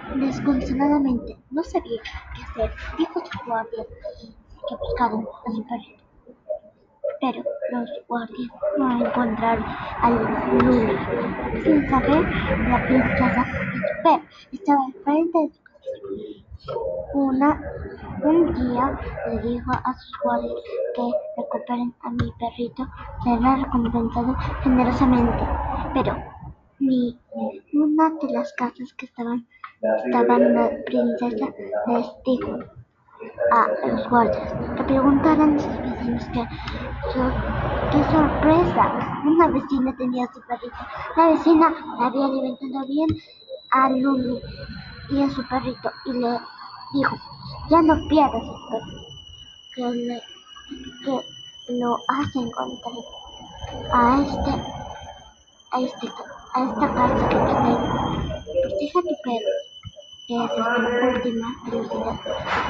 Desconsoladamente, no sabía qué hacer, dijo sus guardias que buscaran a su perrito. Pero los guardias no encontraron al Luli. Sin saber, la princesa Pep estaba al frente de su castillo. Un día le dijo a sus guardias que recuperen a mi perrito, será recompensado generosamente. Pero ni una de las casas que estaban la princesa les dijo a los guardias que preguntaran a sus vecinos ¡qué sorpresa! Una vecina tenía a su perrito. La vecina le había alimentado bien a Lulu y a su perrito y le dijo, ya no pierdas el perrito, que lo has encontrado a este, a este, a esta casa que te tengo. Protege a tu perro, que esa es tu última felicidad.